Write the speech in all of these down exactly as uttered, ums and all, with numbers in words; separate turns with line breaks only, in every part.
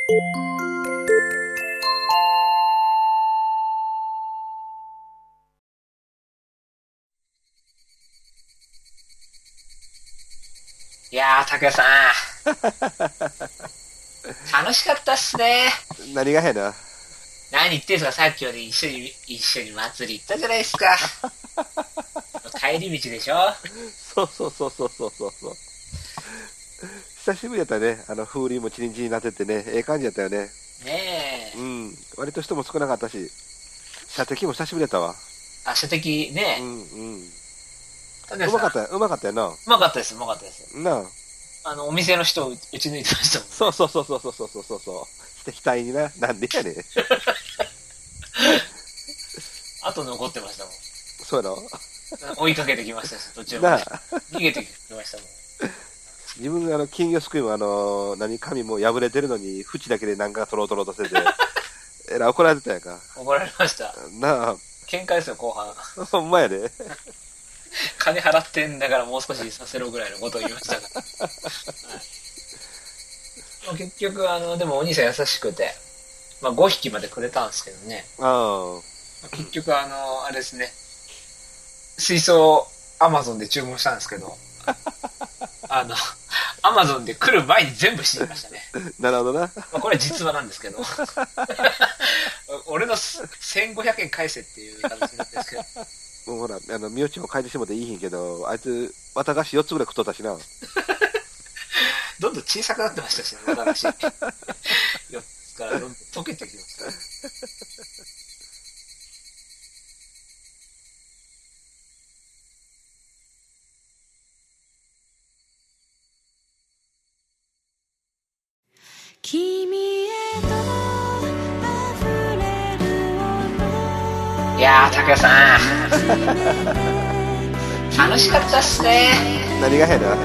いやー、拓也さん。楽しかったっすね。
何がやな。
何言ってんすか、さっきまで一緒に、一緒に祭り行ったじゃないですか。帰り道でしょ。
そうそうそうそうそうそうそう。久しぶりやったね。あの風鈴もチリンチリンになっててね、ええ感じやったよね。
ねえ。
うん。割と人も少なかったし、射的も久しぶりやったわ。
あ、射的ね。
うんうん。
拓也さん。
うまかった、うまかったよな。
うまかったです、うまかったです。
なあ。
あの、お店の人を打ち抜いてましたもん、ね。
そうそうそうそうそうそうそうそう。額にな。なんでやねん。
あと残ってましたもん。
そうやろ。
追いかけてきましたし、途中まで。逃げてきましたもん。
自分あの金魚すくいもあの何紙も破れてるのに縁だけで何か取ろう取ろうとしててえらい怒られてたやんか。
怒られました
なあ。
喧嘩ですよ後半。
ほんまやで。
金払ってんだからもう少しさせろぐらいのことを言いましたから、はい、結局あのでもお兄さん優しくて、まあ、ごひきまでくれたんですけどね。
あ
あ結局あのあれですね、水槽アマゾンで注文したんですけどあのアマゾンで来る前に全部死にましたね。
なるほどな。
まあ、これ実話なんですけど俺のせんごひゃくえん返せっていう形になってるんですけど、
もうほら、あの、みおちも変えてしもていいひんけど、あいつ、綿菓子よっつぐらい食っとったしな。
どんどん小さくなってましたしね、綿菓子。よっつからどんどん溶けてきました。君へと溢れる音。いやー、拓也さん。楽しかったっすね。
何がやな。あ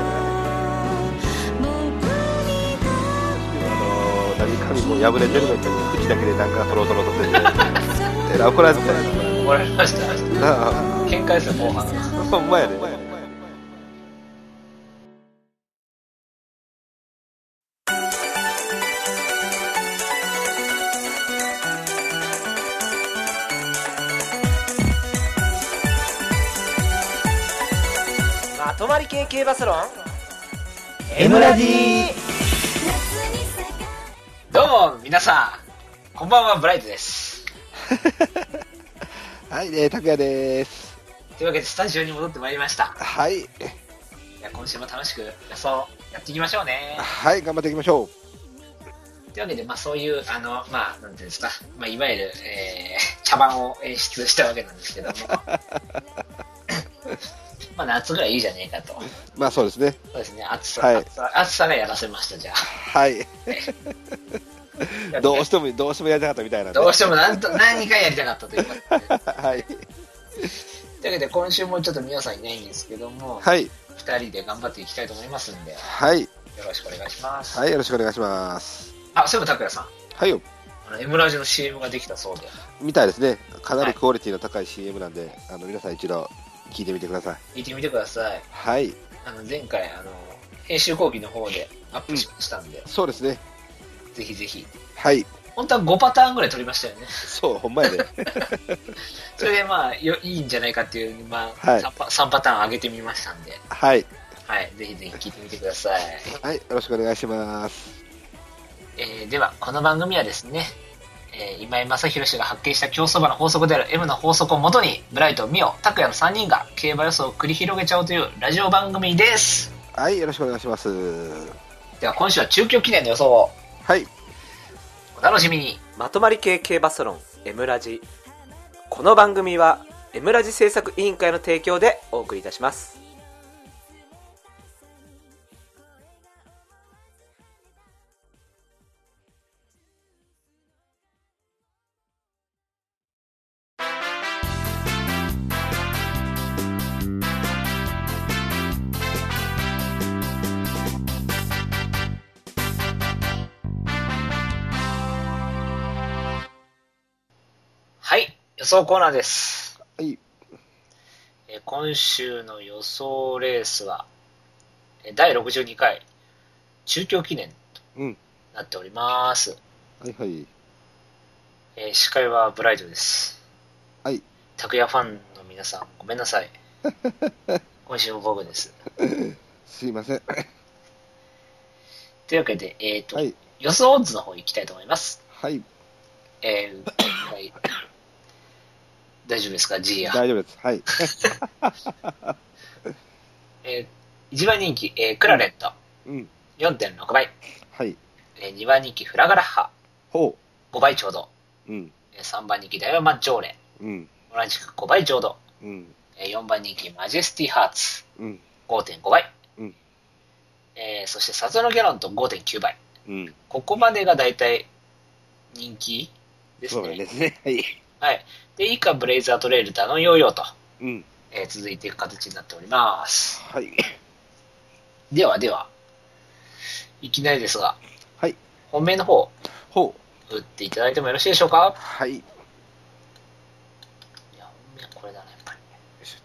の、何紙も破れてるのに、口だけでなんか取ろう取ろうとしてて、えらい怒られてたやん。
怒られました。なあ。喧嘩ですよ、後半。
ほんまやで。
まとまり系系バスロン
M ラジー。
どうも皆さんこんばんは、ブライトです。
はいね、拓也です。
というわけでスタジオに戻ってまいりました。
はい。
いや今週も楽しく予想やっていきましょうね。
はい、頑張っていきましょう。
というわけで、まあそういう、あの、まあ、なんていうんですか、まあいわゆる、えー、茶番を演出したわけなんですけども、まあ夏ぐらいいいじゃねえかと。
まあそうですね。
そうですね、暑さ、
はい、
暑さ、暑さがやらせました、じゃあ。
はい。どうしても、どうしてもやりたかったみたいなんで。
どうしてもなんと、何かやりたかったということで。
はい。
というわけで、今週もちょっと皆さんいないんですけども、
はい。
二人で頑張っていきたいと思いますんで、
はい。
よろしくお願いします。
はい、よろしくお願いします。
あ、そういえば拓也さん。
はいよ。
あの、エムラジの シーエム ができたそうで。
みたいですね。かなりクオリティの高い シーエム なんで、はい、あの、皆さん一度聞いてみてください。
聞いてみてください。
はい。
あの、前回、あの、編集後期の方でアップしましたんで、
うん、そうですね。
ぜひぜひ。
はい。
本当はごパターンぐらい撮りましたよね。
そう、ほんまやで。
それでまあよ、いいんじゃないかっていう、まあ、はい、さんパ、さんパターン上げてみましたんで。
はい。
はい、ぜひぜひ聞いてみてください。
はい、よろしくお願いします。
えー、では、この番組はですね、えー、今井正弘氏が発見した競走馬の法則である M の法則をもとに、ブライト、ミオ、拓也のさんにんが競馬予想を繰り広げちゃおうというラジオ番組です。
はい、よろしくお願いします。
では、今週は中京記念の予想を。
はい。
お楽しみに。
まとまり系系バスロン M ラジ。この番組は M ラジ制作委員会の提供でお送りいたします。
はい、予想コーナーです。
はい。
えー、今週の予想レースは、えー、だいろくじゅうにかい中京記念となっております。
はいはい。
えー司会はブライトです。
はい。
拓也ファンの皆さん、ごめんなさい。今週も僕です。
すいません。
というわけで、えっ、と、
はい。
予想オッズの方行きたいと思います。
はい。
えーはい、大丈夫ですか ?G や。
大丈夫です。はい。
えー、いちばん人気、えークラレット、
うん。
よんてんろくばい。
はい。
えー、にばん人気、フラガラッハ、
ほ
ごばいちょうど。
う。うん。
えー、さんばん人気、ダイヤマンジョーレ、
うん。
同じくごばいちょうど。
うん。
えー、よんばん人気、マジェスティハーツ、
うん。
ごてんごばい。
うん。
えー、そしてサゾノギャロント ごてんきゅうばい。
うん。
ここまでが大体人気です
そう
ね。
ですね。はい。
はい。で、以下、ブレイザートレイルダノンヨーヨーと、
うん。
えー続いていく形になっております。
はい。
ではでは、いきなりですが、
はい。
本命の方、
ほう。
打っていただいてもよろしいでしょうか？
はい。よ
いや、本命はこれだな、やっぱり。
いしょっ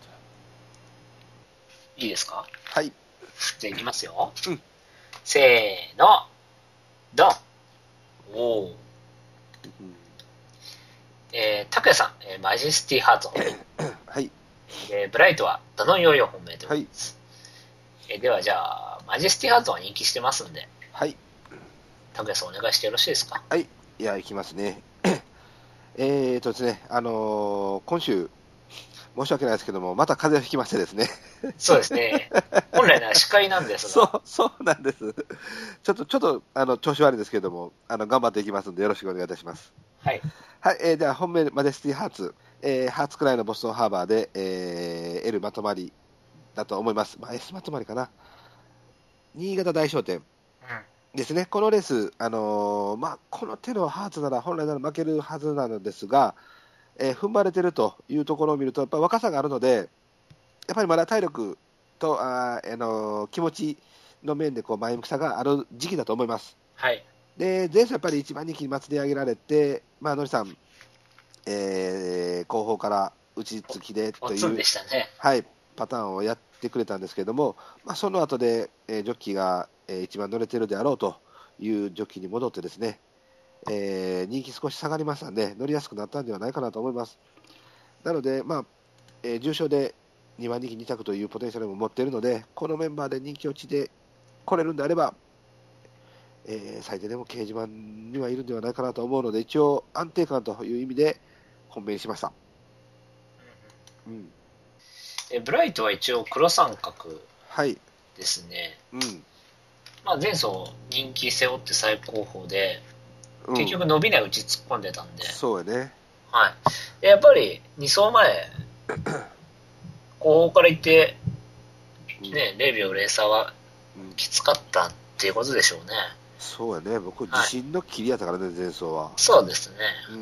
いいですか？
と。はい。
じゃあいきますよ。
うん。
せーの、ドン。おー。
うん
えー、拓也さん、えーマジェスティハート本命。
はい。
えーブライトはダノンヨーヨー本命という
はい。
ことです。えーではじゃあ、マジェスティハートは人気してますんで、
はい。
拓也さんお願いしてよろしいですか？
はい。いや、いきますね。えーとですね、あのー今週、申し訳ないですけども、また風邪をひきましてですね。
そうですね。本来なら司会なんですが。
そう、そうなんです。ちょっと、ちょっと、あの、調子悪いですけども、あの、頑張っていきますんで、よろしくお願いいたします。
はい。
はい、えー、では、本命、マジェスティハーツ、えー、ハーツくらいのボストンハーバーで、えー、L まとまりだと思います。まあ、S まとまりかな。新潟大商店
うん。
ですね。このレース、あのーまあ、この手のハーツなら、本来なら負けるはずなのですが、えー踏ん張れてるというところを見ると、やっぱり若さがあるので、やっぱりまだ体力と、あー、あのー気持ちの面でこう前向きさがある時期だと思います。
はい。
で、前走やっぱり一番人気に松で上げられて、まあ、のりさん、えー後方から内付きでという
おつんで、したね。
はい、パターンをやってくれたんですけれども、まあ、その後で、えージョッキーが、えー一番乗れてるであろうというジョッキーに戻ってですね、えー人気少し下がりましたんで、乗りやすくなったんではないかなと思います。なので、まあえー重賞でにばん人気に着というポテンシャルも持っているので、このメンバーで人気落ちで来れるんであれば、えー最低でも掲示板にはいるんではないかなと思うので、一応安定感という意味で本命にしました。うん、
でブライトは一応黒三角
はい、
ですね。
うん
まあ前走人気背負って最高峰で、
うん、
結局伸びないうち突っ込んでたんで、
そうやね、
はい。でやっぱりに走前、後方から行って、ね、ゼロびょうゼロ差は
うん、
きつかったっていうことでしょうね。
そうやね、僕、自信の切りやったからね、前走は。
そうですね。
うん、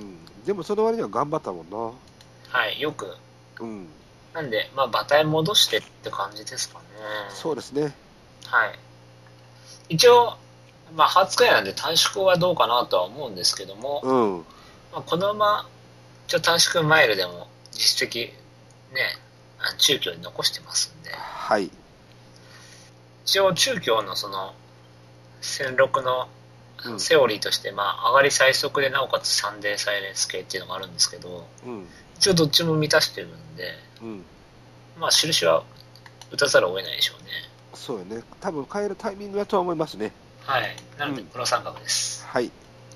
でもその割には頑張ったもんな。
はい、よく。
うん、
なんで、まあ、馬体戻してって感じですかね。
そうですね。
はい。一応、まあ、ハーツくらいなんで短縮はどうかなとは思うんですけども、
うん、
まあ、このまま、ちょっと短縮マイルでも実績、ね、あの中京に残してますんで、
はい、
一応中京のその、戦六の
うん
セオリーとして、まあ、上がり最速でなおかつサンデーサイレンス系っていうのがあるんですけど、
うん、
一応どっちも満たしてるんで、
うん、
まあ、印は打たざるを得ないでしょうね。
そうやね、多分変えるタイミングだとは思いますね。
はい。なので、
うん
黒三角です。
はい、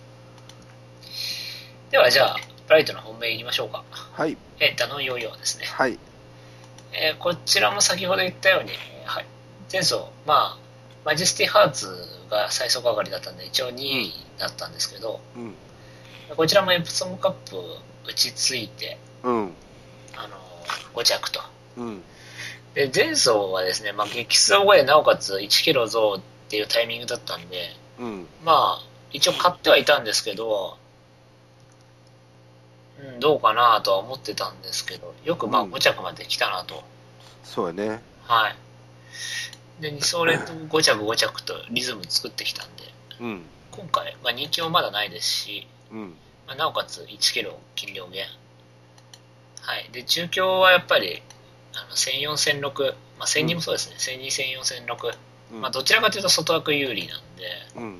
では、じゃあ、ブライトの本命いきましょうか。
はい、
え、ダノンヨーヨーですね。
はい、
えーこちらも先ほど言ったように、はい、前走、まあ、マジェスティハーツが最速上がりだったんで、一応にいだったんですけど、
うん、
こちらもエプソムカップ打ちついて、
うん、
あのー、ご着と。
うん、
で、前走はですね、まあ、激走後でなおかついちキロ増っていうタイミングだったんで、
うん、
まあ、一応買ってはいたんですけど、うん、どうかなとは思ってたんですけど、よくまあ
うん
ご着まで来たなと。
そうやね。
はい。で、に走連続ご着ご着とリズム作ってきたんで、
うん、
今回、まあ、人気もまだないですし、
うん、
まあ、なおかついちキロ斤量減。はい。で、中京はやっぱり、あのせんよん、せんろく、まあ、せんにもそうですね、せんに、せんよん、せんろく、
うん、
まあ、どちらかというと外枠有利なんで、
うん、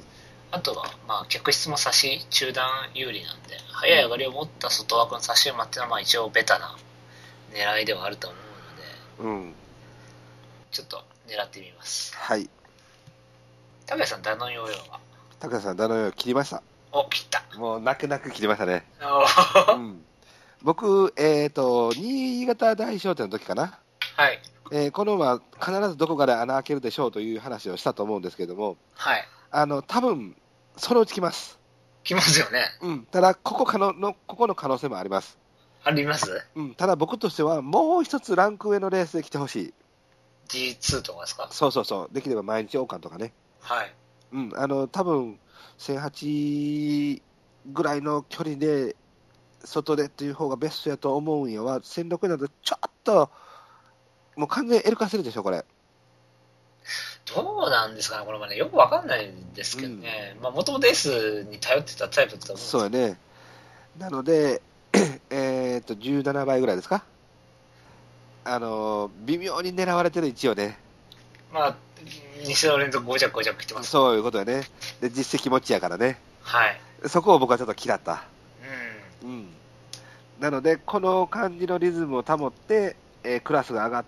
あとは、まあ、客室も差し中段有利なんで、早い上がりを持った外枠の差し馬っていうのは、まあ一応ベタな狙いではあると思うので、
うん。
ちょっと狙ってみます。
はい。
高橋さん、ダノンヨーヨーは
高橋さん、ダノンヨーヨー切りました。
お、切った。
もう泣く泣く切りましたね。
お
うん、僕、えっ、ー、と、新潟大商店の時かな。
はい。
えー、この馬、必ずどこかで穴開けるでしょうという話をしたと思うんですけども、
はい。
あの、多分そのうち来ます。
来ますよね。
うん。ただ、ここかのの、ここの可能性もあります。
あります。
うん。ただ、僕としては、もう一つランク上のレースで来てほしい。
ジーツー とかですか？
そうそうそう。できれば毎日王冠とかね。
はい。
うん。あの、多分せんはちぐらいの距離で、外でっていう方がベストやと思うんやわ。せんろくだとちょっと、もう完全にエルカするでしょ、これ。
どうなんですかね、これまでよくわかんないんですけどね、うん、まあ、元々 S に頼ってたタイプだと思うんですけど。
そうやね。なので、えっと、じゅうななばいぐらいですか。あの、微妙に狙われてる位置よね。
まあ、に週連続ご着ご着来てます。
そういうことやね。で、実績持ちやからね。
はい。
そこを僕はちょっと嫌った。
うん。
うん。なので、この感じのリズムを保って、えー、クラスが上がって、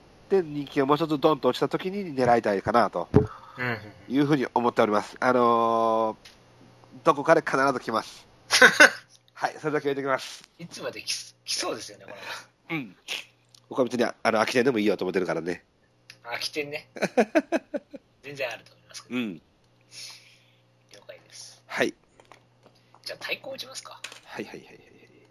人気がもう一つドンと落ちたときに狙いたいかなというふうに思っております。あのー、どこかで必ず来ます。はい、それだけ言っておきます。
いつまで来そうですよね、こ
れ。うん。僕は別にあの秋天でもいいよと思ってるからね。
秋天ね。全然あると思いますけど。
うん。
了解です。
はい。
じゃあ、対抗打ちますか。
はいはいはいはい。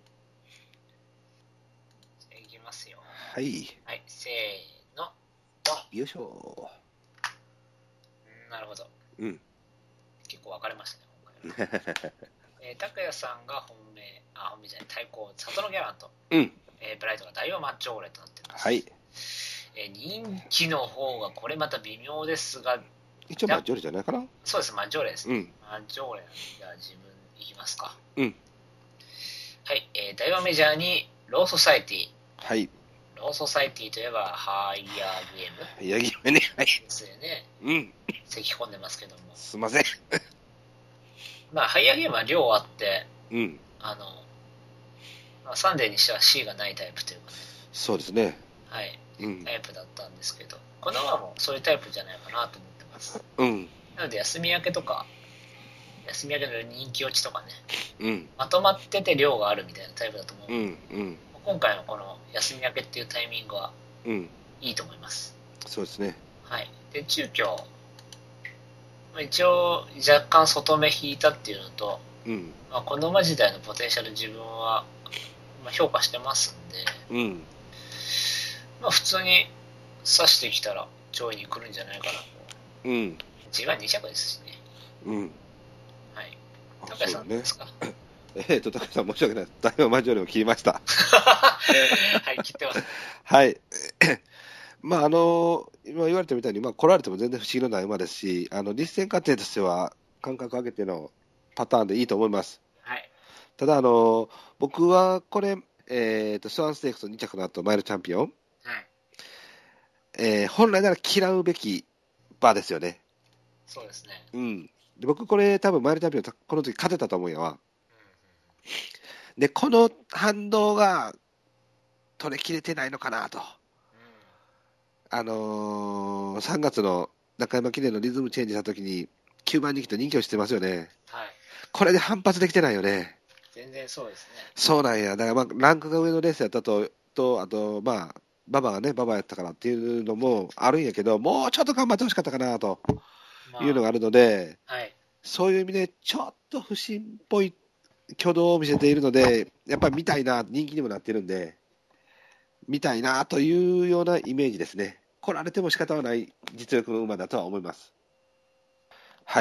いきますよ。
はい。
はい、せーの。
よいしょ。
なるほど。
うん。
結構分かれましたね、今回は。えー、拓也さんが本命、あ、本命じゃない、対抗、里のギャラント。
うん。
えー、ブライトが大王マッチョーレとなっています。
はい。
えー、人気の方が、これまた微妙ですが、
一応マッジョーレじゃないかな。
そうです、マッチョーレですね。
うん、
マッチョーレなんで、じゃあ自分いきますか。
うん。
はい、えー、大王メジャーに、ローソサイティ。
はい。
ローソサイティといえば、ハイヤーゲーム。
ハイヤーゲームね。はい。
ですよね。
うん。
咳込んでますけども。
すいません。
まあ、ハイヤーゲームは量あって、
うん。
あの、まあ、サンデーにしては C がないタイプというかね。
そうですね。
はい。
うん、
タイプだったんですけど、この馬もそういうタイプじゃないかなと思ってます。
うん。
なので、休み明けとか、休み明けの人気落ちとかね、
うん。
まとまってて量があるみたいなタイプだと思う。
うん。うん。
今回のこの休み明けっていうタイミングは、
うん。
いいと思います。
そうですね。
はい。で、中京、一応若干外目引いたっていうのと、
うん。
まあ、この馬自体のポテンシャル自分は評価してますん
で、うん。
まあ普通に刺してきたら上位に来るんじゃないかなと。
うん。
じわに着ですしね。
うん。
はい。高橋さんですか？
ね、えっと、高橋さん申し訳ない。大王マジョリを切りました。
はい、切ってます。
はい。まあ、あの、今言われたみたいに、まあ、来られても全然不思議のない馬ですし、あの、実践過程としては、間隔上げてのパターンでいいと思います。
はい。
ただ、あの、僕はこれ、えっと、スワンステークスに着の後、マイルチャンピオン。
はい。
えー、本来なら嫌うべき馬ですよね。
そうですね。
うん。で僕、これ、多分マイルチャンピオン、この時勝てたと思うんやわ。うんうん、で、この反動が取れきれてないのかなと。あのー、さんがつの中山記念のリズムチェンジしたときに、きゅうばん人気と人気をしてますよね。
はい。
これで反発できてないよね。
全然そうですね。
そうなんや。だから、まあ、ランクが上のレースやったと、と、あと、まあ、馬場がね、馬場やったからっていうのもあるんやけど、もうちょっと頑張ってほしかったかなというのがあるので、
まあ、はい、
そういう意味で、ちょっと不審っぽい挙動を見せているので、やっぱり見たいな、人気にもなってるんで、見たいなというようなイメージですね。来られても仕方はない実力の馬だとは思います。はい。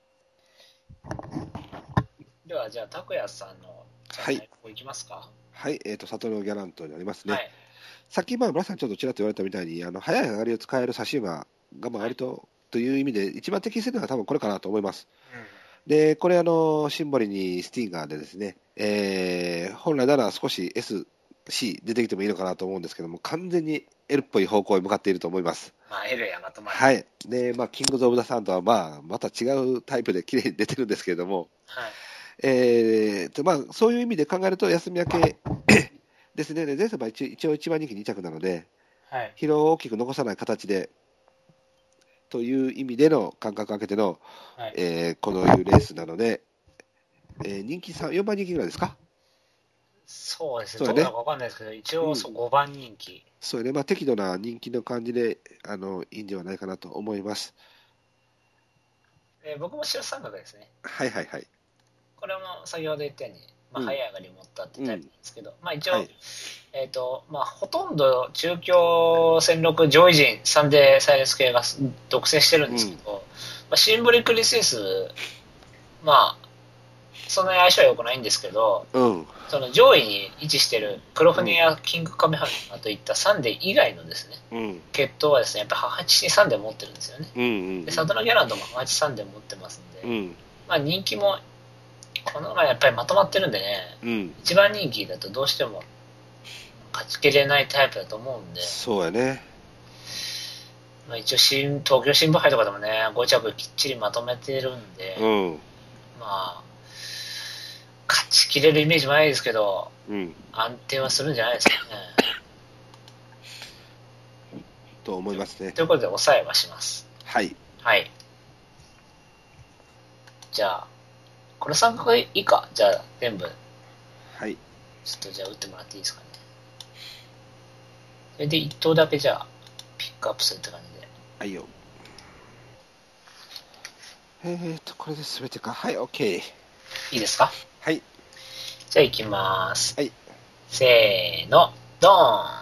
では、じゃあ、拓也さんの、
はい。
ここ行きますか。
はい、えっ、ー、と、サトルギャラントになりますね。はい、さっき、まあ、村さんちょっとちらっと言われたみたいに、あの、早い上がりを使える差し馬が、まあ、割と、はい、という意味で、一番適しているのは多分これかなと思います。うん、で、これ、あの、シンボリにスティンガーでですね、えー、本来なら少し S、 C 出てきてもいいのかなと思うんですけども、完全に L っぽい方向へ向かっていると思います。
まあ L やまとまり。
はい。で、まあ、キングズ・オブ・ザ・サンとは、まあ、また違うタイプで綺麗に出てるんですけれども、
はい。
えーと、まあ、そういう意味で考えると、休み明けですね。で前走は一一応一番人気に着なので、
はい。
疲労を大きく残さない形で、という意味での間隔空けての、
はい。
えーこのいうレースなので、えー人気さん、よんばん人気ぐらいですか？
そうですね。
そうだね
どうなのかわかんないですけど、一応そうごばん人気。
そうね、まあ、適度な人気の感じで、あの、いいんではないかなと思います。
えー僕も白三角ですね。
はいはいはい。
これも先ほど言ったように、まあ、
うん
早い上がり持ったってタイプなんですけど、まあ一応、
はい。
えっ、と、まあほとんど中京戦六上位陣サンデーサイレンス系が独占してるんですけど、まあ、シンボリクリスイス、まあ、そんなに相性は良くないんですけど、
うん。
その上位に位置してる黒船やキングカメハメといったサンデー以外のですね、
うん。
血統はですね、やっぱり母八にサンデー持ってるんですよね。
うん。うん。
で、サドナギャランドも母八サンデー持ってますんで、
うん。
まあ人気も、この前やっぱりまとまってるんでね、
うん。
一番人気だとどうしても勝ちきれないタイプだと思うんで、
そうやね。
まあ、一応新東京新聞杯とかでもねご着きっちりまとめてるんで、
うん。
まあ勝ちきれるイメージもないですけど
うん。
安定はするんじゃないですかね。
と思いますね。
ということで抑えはします。
はい。
はい。じゃあこれさん角以下じゃあ全部
はい。
ちょっとじゃあ打ってもらっていいですかね。それでいっ頭だけじゃあピックアップするって感じで。
はいよ。えーと、これで全てか。はい、OK。
いいですか？
はい。
じゃあ行きます。
はい。
せーの、ドーン。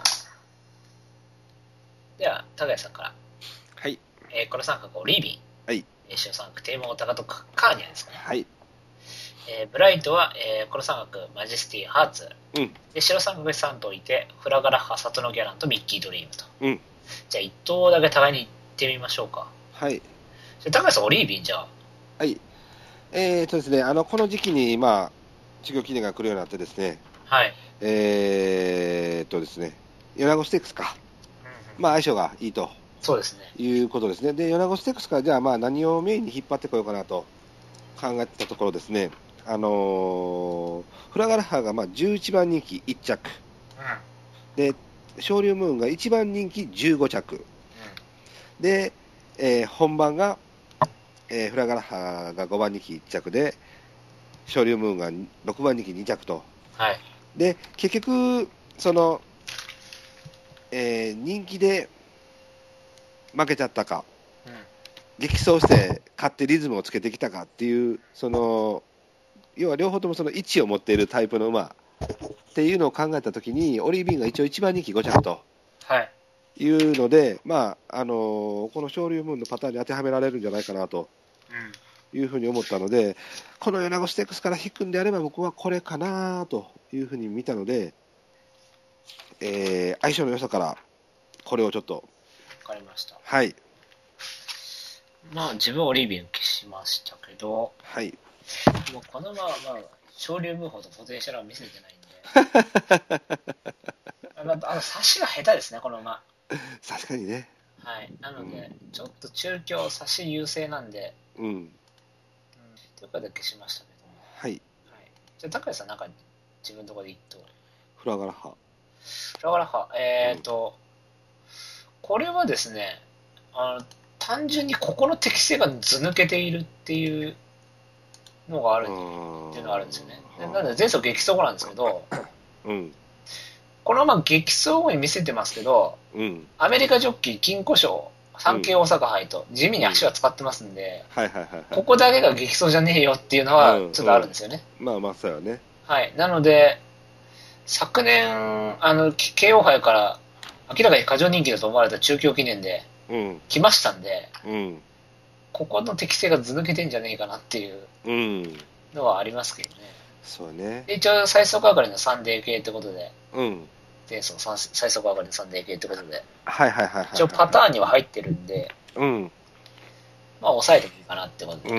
では、高谷さんから。
はい。
えー、この三角オリービン。
はい。
えー、白三角テーマオタカとカーニャですかね。
はい。
えー、ブライトは、えー、この三角マジェスティハーツ。
うん。
で、白三角さん頭いて、フラガラッハ、サトノギャランとミッキードリームと。
うん。
じゃあ一頭だけ互いに行ってみましょうか。
はい。
じゃあ高谷さんオリービンじゃあ。
はい。えーとですね、あの、この時期に、まあ、中京記念が来るようになってですね、
はい。
えーとですね、米子ステークスか。
うんうん、
まあ、相性がいいと
そうですね。
いうことですね。で、米子ステークスから、じゃあ、まあ、何をメインに引っ張ってこようかなと考えてたところですね、あのー、フラガラッハがまあじゅういちばん人気いっ着。
うん。
で、昇竜ムーンがいちばん人気じゅうご着。で、えー本番が、えーフラガラッハがごばん人気いっ着で、昇竜ムーンがろくばん人気に着と。
はい。
で、結局、その、えー人気で負けちゃったか、
うん。
激走して勝ってリズムをつけてきたかっていう、その、要は両方ともその位置を持っているタイプの馬っていうのを考えたときに、オリービンが一応いちばん人気ご着と
はい。
いうので、まあ、あのーこの昇竜ムーンのパターンに当てはめられるんじゃないかなと
うん。
いうふうに思ったので、この米子ステークスから引くんであれば僕はこれかなというふうに見たので、えー相性の良さからこれをちょっと、
わかりました。
はい、
まあ自分はオリービン消しましたけど、
はい、
もうこの馬はまあ、昇竜ムーンほどポテンシャルは見せてないんで。あの、あの差しが下手ですね、この馬。
確かにね、
はい。なので、ちょっと中京差し優勢なんで、
うん、
うん、というかで消しましたけども。
はい、
はい。じゃあ、高橋さんなんか自分のところで一頭。
フラガラッハ、
だからは、えっ、ー、と、これはですね、あの、単純にここの適性がず抜けているっていうのがあるっていうのがあるんですよね。でなので前走激走後なんですけど、
うん、
このまま激走後に見せてますけど、
うん、
アメリカジョッキー金庫賞産経大阪杯と地味に足は使ってますんで、
はいはいはい、はい、
ここだけが激走じゃねえよっていうのはちょっとあるんですよね。
まあまあそうやね、
はい。なので、昨年、あの、慶応杯から明らかに過剰人気だと思われた中京記念で
うん、
来ましたんで、
うん、
ここの適性がず抜けてんじゃねえかなっていう
うん、
のはありますけどね。
そうね、
で一応最速上がりのサンデー系ってことで、
うん、
前走さん最速上がりのサンデー系ってことで、
はいはいはいはい、
一応パターンには入ってるんで、
うん、
まあ抑えてもいいかなってことで、
うん、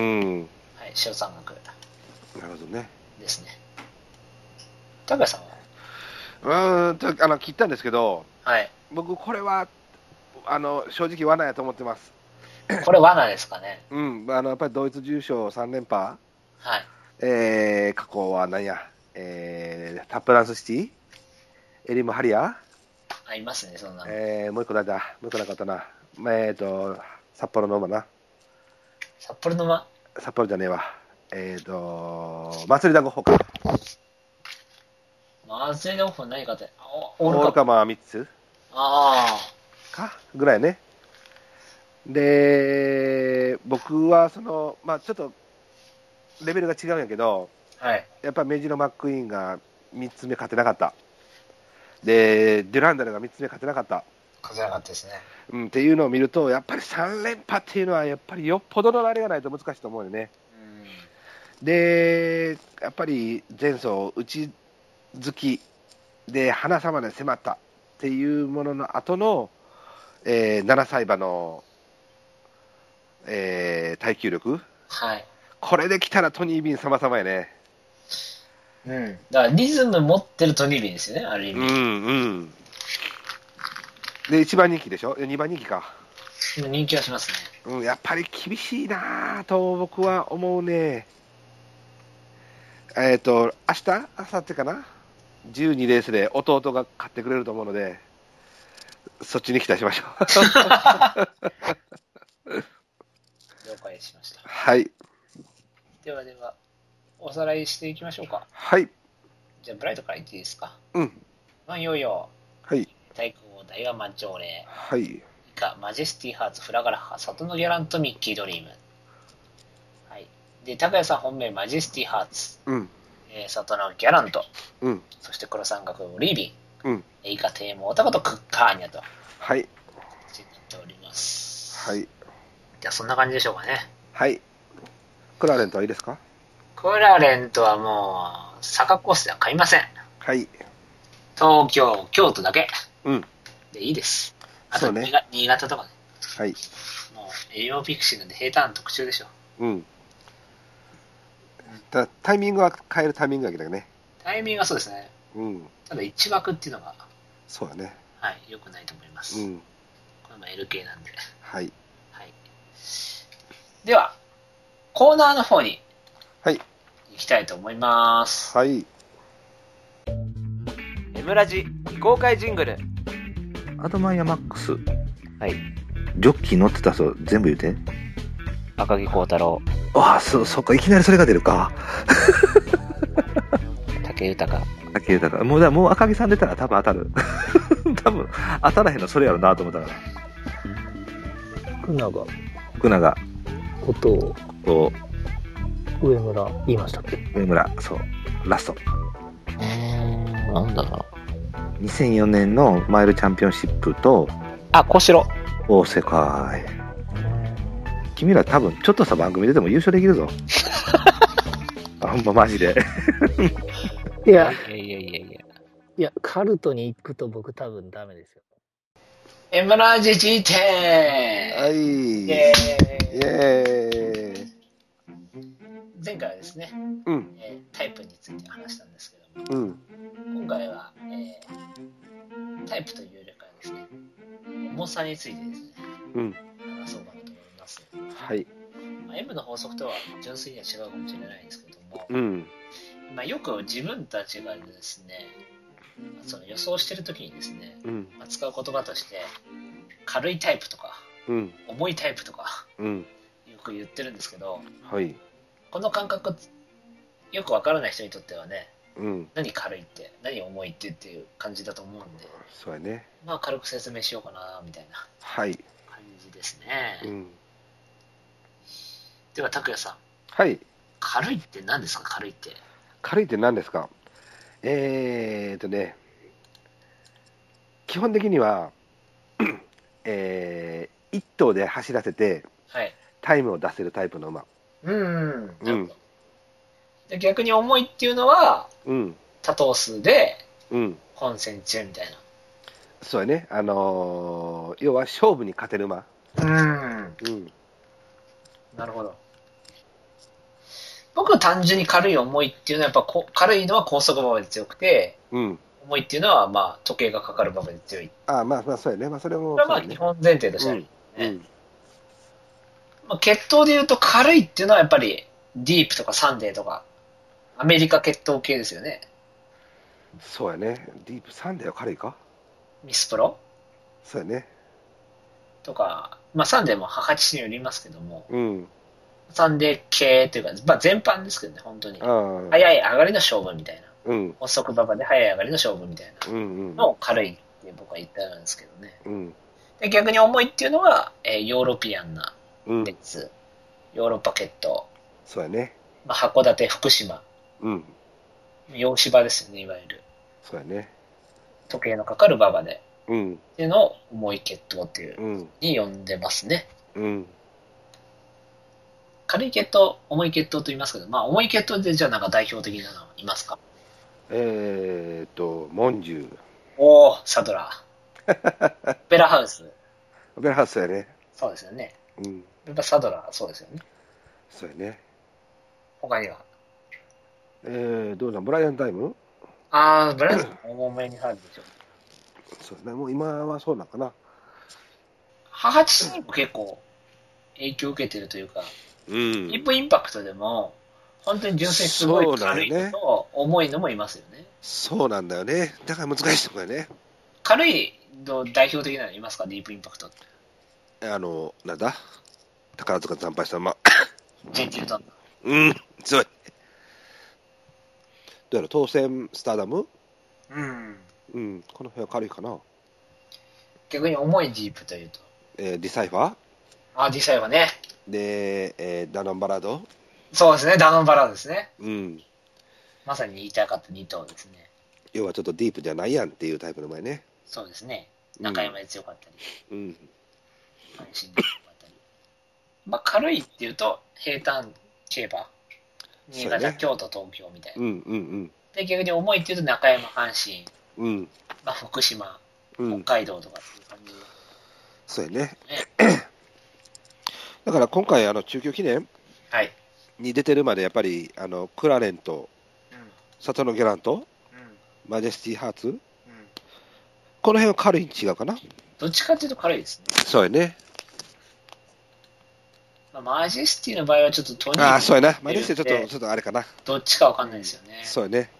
はい、白三角
なるほどね。
ですね。高橋さんは
うーんとあの切ったんですけど、
はい。
僕、これはあの正直、罠やと思ってます。
これ罠ですかね。
うん、あのやっぱりドイツ重賞さん連覇、
はい。
えー、過去は何や、えー、タップランスシティ、エリム・ハリア、
ありますね、そんなの。
えー、もう一個なんだ、もう一個なかったな、えーと、札幌の馬な、
札幌の馬
札幌じゃねえわ、えーと、祭りだごほか、
祭りのオフ何かって、
オールカマーみっつ
あ
かぐらいね。で、僕はその、まあ、ちょっとレベルが違うんやけど、
あ。はい。
やっぱりメジロマックイーンがみっつめ勝てなかった。で、デュランダルがみっつめ勝てなかった。
勝てなかったですね。
うん、っていうのを見ると、やっぱりさん連覇っていうのは、やっぱりよっぽどのあれがないと難しいと思うよね。
うん。
で、やっぱり前走、内好きで、花様で迫ったっていうものの後の、えー、ななさい馬の、えー耐久力、
はい。
これで来たらトニー・ビン様々やね。
うん。だからリズム持ってるトニービーですよね、ある意味。
うんうん。で、いちばん人気でしょ、にばん人気か。
人気はしますね。
うん、やっぱり厳しいなぁと僕は思うね。えっ、ー、と、明日、明後日かな、じゅうにレースで弟が買ってくれると思うので、そっちに期待しましょう。
了解しました。
はい。
ではでは、おさらいしていきましょうか。
はい。
じゃあ、ブライトから言っていいですか。
うん。
ワンヨーヨ
はい。
ー、対空大和満潮霊、
はい。
以下、マジェスティハーツ、フラガラハ、里のギャラント、ミッキードリーム。はい。で、高谷さん本命、マジェスティハーツ、
うん。
えー、里のギャラント、
うん。
そして黒三角、リービン、
うん。
以下、テーマオタコとクッカーニャと、
はい。
なっております。
はい。
じゃあ、そんな感じでしょうかね。
はい。クラーレントはいいですか？
クラレントはもう、坂コースでは買いません。
はい。
東京、京都だけ。
うん。
でいいです。あと、
そうね
新潟新潟とかね。
はい。
もう、エリオピクシングで平坦特注でしょ。
うん。ただタイミングは変えるタイミングだけどね。
タイミングはそうですね。
うん。
ただ、一枠っていうのが、
そうだね。
はい、良くないと思います。
うん。
これも エルケー なんで。
はい。
はい。では、コーナーの方に
はい。
行きたいと思います。
はい。
エムラジ未公開ジングル。
アドマイヤマックス、
はい。
ジョッキー乗ってた人全部言うて。
赤木幸太郎、
ああ、そ、そっか、いきなりそれが出るか。
竹豊、
竹豊。もう、だからもう赤木さん出たら多分当たる。多分、当たらへんのそれやろなと思ったから。
福永、
福永、
後藤、
こ
上村、言いましたっけ？
う、上村、そう、ラスト。
うーん、なんだろ
にせんよねんのマイルチャンピオンシップと、
あ、小城。
お世界。君ら多分、ちょっとした番組出ても優勝できるぞ。あ、ほんま、マジで。
う。いや、
いやいやいやいや。
いや、カルトに行くと僕多分ダメですよ。
エムラジ ジーテン、
はい。
イ
イ
エーイ。
エーイ。
前回はですね、
うん。
えータイプについて話したんですけども、
うん。
今回は、えータイプというよりかはですね、重さについてですね、
うん。
話そうかなと思います。
はい。
まあ、M の法則とは純粋には違うかもしれないんですけども、
うん。
まあ、よく自分たちがですね、その予想してるときにですね、
うん。
まあ、使う言葉として、軽いタイプとか、
うん。
重いタイプとか、
うん。
よく言ってるんですけど、
はい。
この感覚、よくわからない人にとってはね、
うん。
何軽いって、何重いってっていう感じだと思うんで、
そうやね。
まあ軽く説明しようかな、みたいな
はい。
感じですね。
うん。
では、拓也さん、
はい。
軽いって何ですか、軽いって。
軽いって何ですか？えーとね、基本的には、えー、一頭で走らせて
はい。
タイムを出せるタイプの馬。
うん、うん。なるほど。で逆に重いっていうのは、
うん。
多頭数で
うん。
本戦中みたい
そうやね。あのー要は勝負に勝てる馬。
な。うん。
うん。
なるほど。僕は単純に軽い重いっていうのはやっぱこ軽いのは高速馬で強くて、
うん。
重いっていうのは、まあ、時計がかかる馬場で強い。
ああ、まあまあ、そうやね。まあ、それも
これはまあ、
そうね
基本前提としてある、ね。
うん。
まあ、血統で言うと軽いっていうのはやっぱり、ディープとかサンデーとか、アメリカ血統系ですよね。
そうやね。ディープサンデーは軽いか？
ミスプロ
そうやね。
とか、まあ、サンデーも母父によりますけども、
うん。
サンデー系というか、まあ、全般ですけどね、本当に。
ああ。
早い上がりの勝負みたいな。
うん。
遅く馬場で早い上がりの勝負みたいな
うんうん。
のを軽いって僕は言ったんですけどね。
うん。
で逆に重いっていうのは、えーヨーロピアンな
うん。
列、ヨーロッパ血統、
そうやね。
まあ、函館、福島、
うん。
洋芝ですよね、いわゆる。
そうやね。
時計のかかる馬場で。
うん。
っていうのを重い血統っていう
うん。
に呼んでますね。
うん。
軽い血統、重い血統と言いますけど、まあ重い血統でじゃあなんか代表的なのいますか？
えーっと、モンジュ。
おー、サドラー。オペラハウス。
オペラハウスやね。
そうですよね。
うん。
やっぱサドラー、そうですよね。
そうやね。
他には。
えー、どうだ、ブライアンタイム？
あー、ブライアンも重めに入るでしょ。
そうやね。もう今はそうなんかな。
母父にも結構影響を受けてるというか、
うん。
ディープインパクトでも、本当に純粋にすごい軽いのと重いのもいますよね。
そうなんだよね。だから難しいところやね。
軽いの代表的なのいますか？ディープインパクトって。
あの、なんだ宝塚惨敗したまま。
ジェンティルトン。
うん、すごい。どうやら当選スターダム？
うん。
うん、この辺は軽いかな。
逆に重いディープというと。
えーディサイファー
あ、ディサイはね。
で、えーダノンバラード。
そうですね、ダノンバラードですね。
うん。
まさに言いたかったに頭ですね。
要はちょっとディープじゃないやんっていうタイプの前ね。
そうですね。中山で強かったり、
うん。
阪神で強かったり。まあ、軽いっていうと、平坦競馬。新潟、
そうね
京都、東京みたいな。
うんうん
で、逆に重いっていうと、中山、阪神、
うん。うん。
まあ、福島、
うん。
北海道とかっていう感じで。
そうやね。
ね
だから今回、あの、中京記念
はい。
に出てるまで、やっぱり、あの、クラレント、
うん。
サトノギャラント、
うん。
マジェスティハーツ、
うん。
この辺は軽いに違うかな。
どっちかっていうと軽いですね。
そうやね。
まあ、マジェスティの場合はちょっととに
ああ、
かく
そうやな。マジェスティちょっと、ちょっとあれかな。
どっちかわかんないですよね。
そうやね。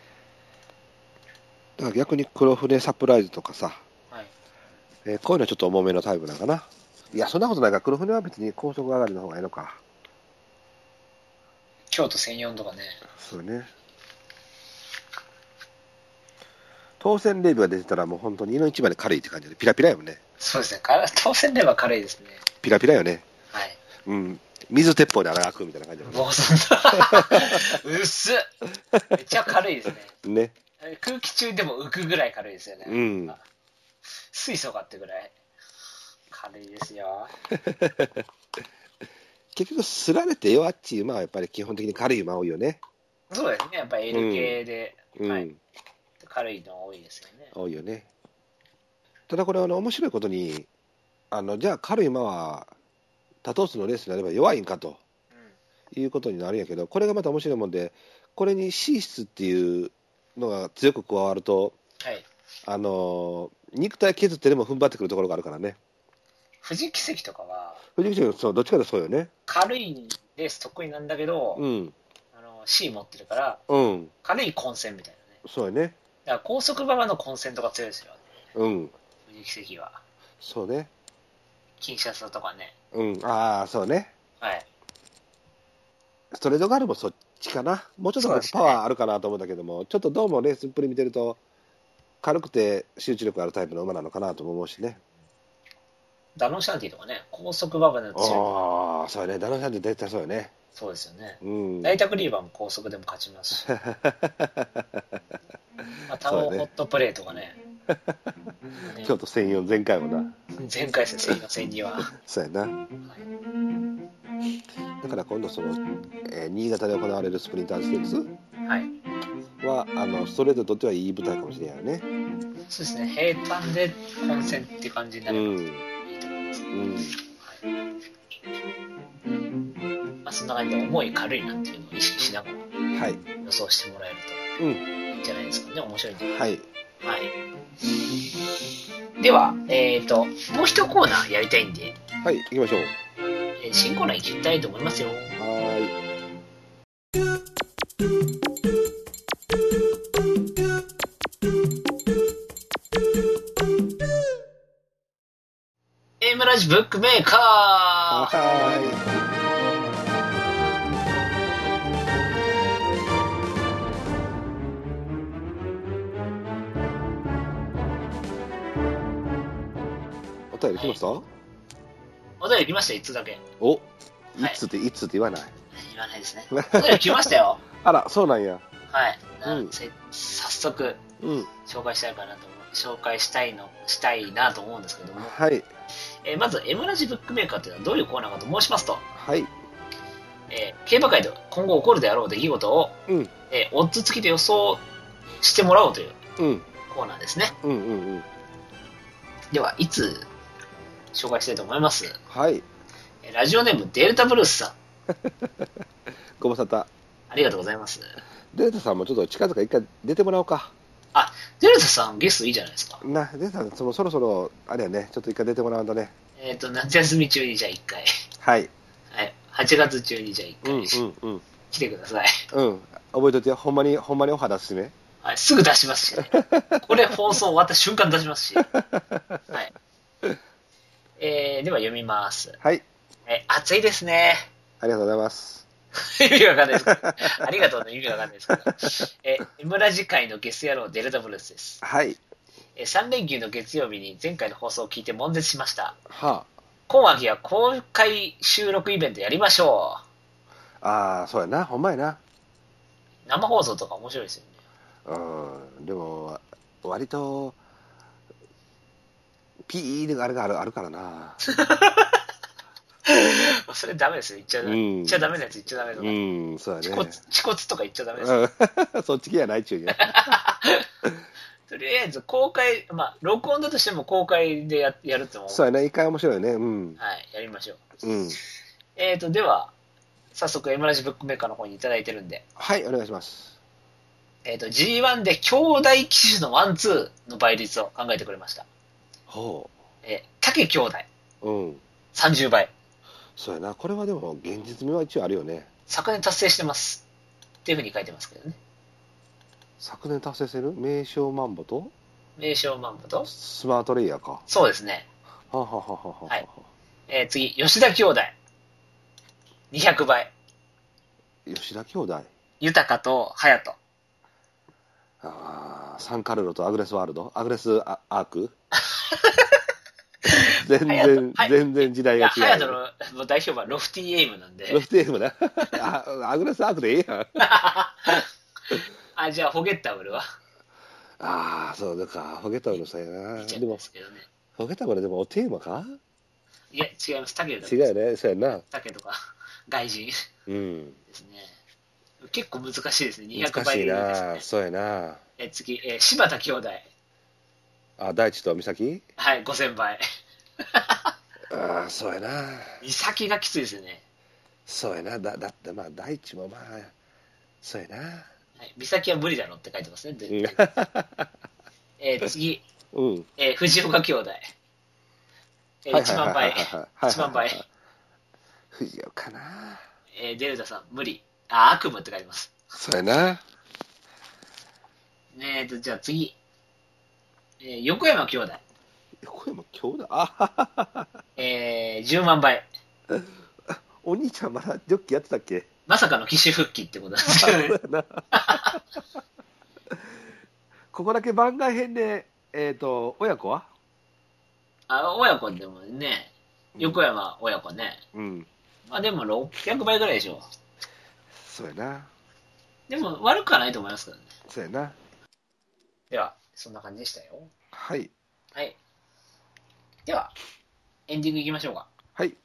だから逆に黒船サプライズとかさ、
はい。
えーこういうのはちょっと重めのタイプなんかな。いや、そんなことないから、黒船は別に高速上がりの方がいいのか。
京都専用とかね。
そうね。当選レビューが出てたらもう本当に胃の一番で軽いって感じで、ピラピラよね。
そうですね。から当選レバー軽いですね。
ピラピラよね。
はい。
うん。水鉄砲で穴が開くみたいな感じだね。
もうそんな、薄っ。めっちゃ軽いですね。
ね。
空気中でも浮くぐらい軽いですよね。
うん
水素かってぐらい。軽いですよ。
結局、すられて弱っちい馬はやっぱり基本的に軽い馬多いよね。
そうですね。やっぱり L 系で、
うん。
はい、軽いの多いですよね。
多いよね。ただこれあの面白いことに、あのじゃあ軽い馬は多頭数のレースになれば弱いんかということになるんやけど、これがまた面白いもんで、これに C 質っていうのが強く加わると、
はい。
あの肉体削ってでも踏ん張ってくるところがあるからね。
富士奇跡とかは、
藤木さん、そうどっちかというとそうよね。
軽いレース得意なんだけど、
うん。
あの C 持ってるから、
うん。
軽い混戦みたいなね。
そうよね。
だから高速馬場の混戦とか強いですよ。
うん。
富士奇跡は。
そうね。
キンシャサとかね。
うん。ああ、そうね。
はい。
ストレートガールもそっちかな。もうちょっと
そうですね
パワーあるかなと思うんだけども、ちょっとどうもレースっぷり見てると、軽くて集中力あるタイプの馬なのかなとも思うしね。
ダノンシャンティとかね、高速馬場で強い。
ああ、そうよね。ダノンシャンティ絶対そうよね。
そうですよね。
うん。
大宅リーバーも高速でも勝ちますし。まあ、タオホットプレイとかね。ね
京都専用全開もな。
前回戦、戦の戦には。
そうやな。だから今度その、えー新潟で行われるスプリンターズテークス
はい。
は、あの、ストレートにとってはいい舞台かもしれないよね。
そうですね。平坦で混戦っていう感じになれば
うん。
いいと思います。
うん。
まあ、そんな感じで重い軽いなんていうのを意識しながら
はい。
予想してもらえる
うん。
といいんじゃないですかね。面白いんで。
はい。
はい。では、えっと、もう一コーナーやりたいんで、
はい、行きましょう。
えー新コーナー行きたいと思いますよ。
はーい。
エムラジブックメーカ
は
ー。
ーい。お便り来ました、
お便り来ました、いつだけ。
お、い
はい
つっていつって言わない。
言わないですね。お便り来ましたよ。
あら、そうなんや。
はい。な
うん
せ早速、
うん。
紹介したいかなと思う。紹介したいの、したいなと思うんですけども。
はい。
えーまず、エムラジブックメーカーというのはどういうコーナーかと申しますと、
はい。
えー競馬界で今後起こるであろう出来事を、
うん。
えーオッズ付きで予想してもらおうという
うん。
コーナーですね。
うんうんうん。
では、いつ紹介したいと思います。
はい。
えーラジオネームデルタブルースさん。
ご無沙汰。
ありがとうございます。
データさんもちょっと近々一回出てもらおうか。
あ、デルタさんゲストいいじゃないですか。
な、データさん、そのそろそろ、あれやね、ちょっと一回出てもらうとね。
えっ、と、夏休み中にじゃあ一回。
はい。
はい。はちがつ中にじゃあ一回、
うんうんうん。
来てください。
うん。覚えといてよ。ほんまに、ほんまにお肌すすめ。
はい。すぐ出しますし、ね。これ放送終わった瞬間出しますし。はい。えー、では読みます。
はい。
えー暑いですね。
ありがとうございます。
意味わかんないですけど。ありがとうの意味わかんないですけど。えー、エムラジ界のゲス野郎デルタブルースです。
はい。
えー、さん連休の月曜日に前回の放送を聞いて悶絶しました。
は
今秋は公開収録イベントやりましょ
あ。ああ、そうやな。ほんまやな。
う。生放送とか面白いですよね。
うん。でも、割と、ピーであれがあるあるからな。
それダメですよ。言っちゃダメ。
うん
言っちゃダメなやつ言っちゃダメとか。
うん、そうやね。
恥骨、恥骨とか言っちゃダメですよ。
うんそっち系やないっちゅうね。
とりあえず公開、まあ、録音だとしても公開でややるっても、
そうやね。一回面白いね。うん。
はい、やりましょう。
うん。
えーと、では、早速、エムラジブックメーカーの方にいただいてるんで、
はい、お願いします。
えーと、ジーワン で兄弟騎手のワンツーの倍率を考えてくれました。
ほ
えー、竹兄弟、
う。うん。
さんじゅうばい。
そうやな。これはでも、現実味は一応あるよね。
昨年達成してます。っていうふうに書いてますけどね。
昨年達成してる名称マンボと
名称マンボと、
スマートレイヤーか。
そうですね。
はははははは。
はいえー、次、吉田兄弟、にひゃくばい。
吉田兄弟。
豊と隼人。
ああ、サンカルロとアグレスワールドアグレスアアーク全然、
はい
全然時代
いや、
が違う。
隼人の代表はロフティーエイムなんで。
ロフテームな。あアグレスアークでええやん。
あ、じゃあ、ホゲッタウルは
ああ、そうだか。ホゲタブルさやな。
いいじゃ
でも
ないで、すけどね。
ホゲタブルでもおテーマか
いや、違います。竹とか。
違うよね。そうやな。
竹とか、外人で
うん。
すね。結構難しいですね。にひゃくば
難しい
いでいいです
な。
ね。
そうやな。
え次、えー柴田兄弟。
あ、大地と美咲
はい、ごせんばい。
ああ、そうやな。
美咲がきついですよね。
そうやな。だ、だってまあ、大地もまあ、そうやな。
はい、美咲は無理だろって書いてますね。で
うん
えー次、
うん。
えー藤岡兄弟。えーいちまんばい。いちまんばい。
藤岡な。
えーデルタさん、無理。あ、悪夢って書いてます。
そうやな。
えーと、じゃあ次。えー横山兄弟。
横山兄弟あははは
えーじゅうまんばい。
お兄ちゃんまだジョッキやってたっけ
まさかの機種復帰ってことですけどね。
そうやなここだけ番外編で、えっ、と、親子は
あ、親子でもね、横山親子ね。
うん。
まあでもろっぴゃくばいぐらいでしょ
そうやな。
う。でも悪くはないと思いますけどね。
そうやな。
では、そんな感じでしたよ。
はい。
はい。では、エンディングいきましょうか。
はい。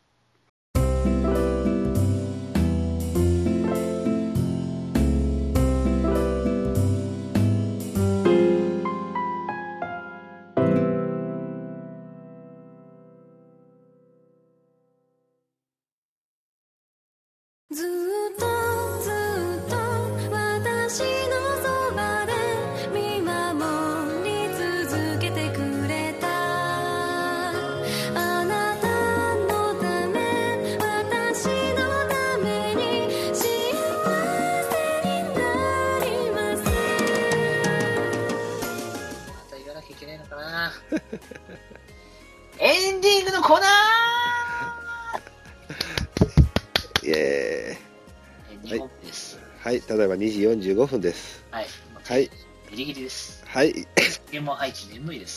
ずっとずっと私のそばで見守り続
エンディングのコーナー。
イエ
ーイ。にほんめです。
ーイ。はい、ただいまにじよんじゅうごふんです。
はい。
はい。
ギリギリです。
はい。
ゲーム配置眠いです。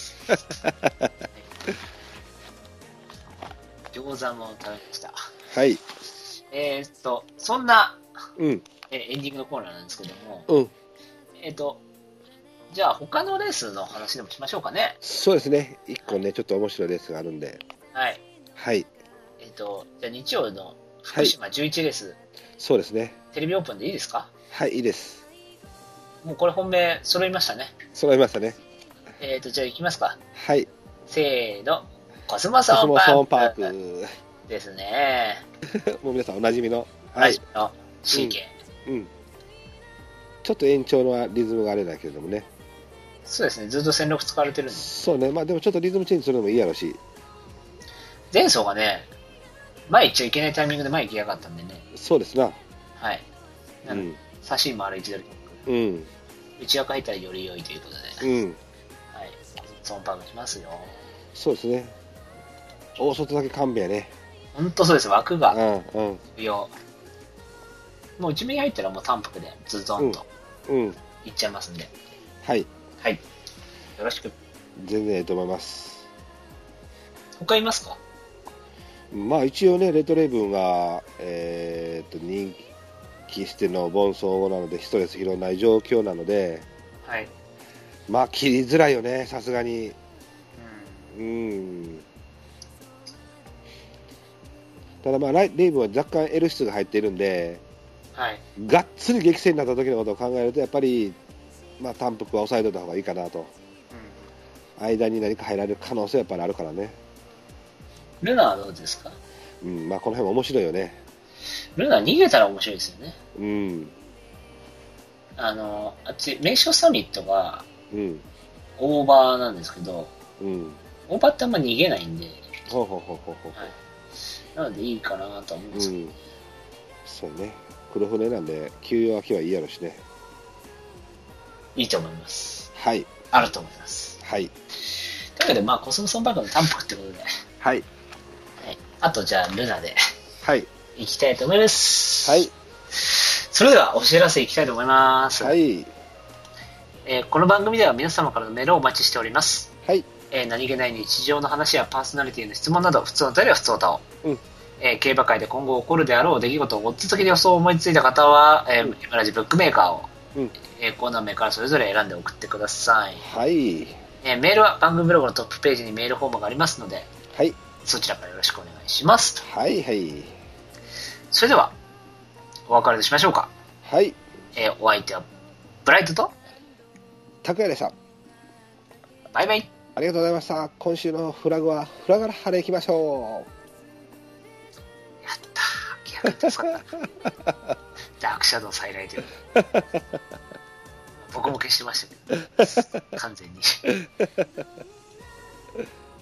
餃子も食べました。
はい。
えーっと、そんな、
うん。
えエンディングのコーナーなんですけども、
うん。
えーっと、じゃあ他のレースの話でもしましょうかね。
そうですね。一個ね、ちょっと面白いレースがあるんで。
はい。
はい。
えーっと、じゃあ日曜の福島じゅういちレース、
そうですね。
テレビオープンでいいですか？
はい、いいです。
もうこれ本命揃いましたね。
揃いましたね。
えーっと、じゃあ行きますか。
はい。
せーの、コスモ
コス
ソン
モソン
パー
パー
ク
ク。
ですね。
もう皆さんおなじみの。はい
ラジ。オの シーケー。
うん。ちょっと延長のリズムがあれだけれどもね。
そうですね、ずっと戦力使われてるんで。
そうね。まあでもちょっとリズムチェンジするのもいいやろし。
前走がね、前行っちゃいけないタイミングで前行きやがったんでね。
そうですな。
はい。
う
なので、
ん。
差し回る一打で、
うん。
内側入ったらより良いということで、
うん。
はい。ソンパークしますよ。
そうですね。大外だけ勘弁やね。
ほんとそうです、枠が
うん。うん。
不要。もう内目に入ったらもう単幅でズドンと
うん。
いっちゃいますんで。
はい。
はい。よろしく。
全然いいと思います。
他いますか？
まあ一応ね、レッドレイブンが、えー、と人気しての盆走後なので、ストレス広ない状況なので、
はい。
まあ切りづらいよね、さすがに。
うん。
うん。ただまあ、ライレイブンは若干 L 質が入っているんで、
はい。
がっつり激戦になった時のことを考えると、やっぱり、まあ、単幅は抑えておいた方がいいかなと。間に何か入られる可能性はやっぱりあるからね。
うん。ルナはどうですか？
うん、まあこの辺も面白いよね。
ルナ逃げたら面白いですよね。
うん。
あの、あっち、名所サミットが
うん。
オーバーなんですけど、
うん。
オーバーってあんま逃げないんで、
ほうほうほうほうほう。
はい。なのでいいかなと思うんですけど、
うん。そうね。黒船なんで、休養明けはいいやろしね。
いいと思います。
はい。
あると思います。
はい。
というわけで、まあ、コスモソンバーグの単幅ってことで、
はい。
はい。あと、じゃあ、ルナで
はい。
いきたいと思います。
はい。
それでは、お知らせいきたいと思います。
はい。
えーこの番組では皆様からのメールをお待ちしております。
はい。
えー何気ない日常の話やパーソナリティの質問など、普通のお便りは普通歌を。
うん。
えー競馬界で今後起こるであろう出来事を追っ続けで予想を思いついた方は、えー、
うん
今ラジブックメーカーを、
うん。
えーコーナー名からそれぞれ選んで送ってください。
はい。
えーメールは番組ブログのトップページにメールフォームがありますので、
はい。
そちらからよろしくお願いします。
はい。はい。
それでは、お別れとしましょうか。
はい。
えーお相手は、ブライトと、
拓也でした。
バイバイ。
ありがとうございました。今週のフラグは、フラガラハでいきましょ
やったー。逆に助かった。ダークシャドウ再来という。僕も消してましたけど、完全に。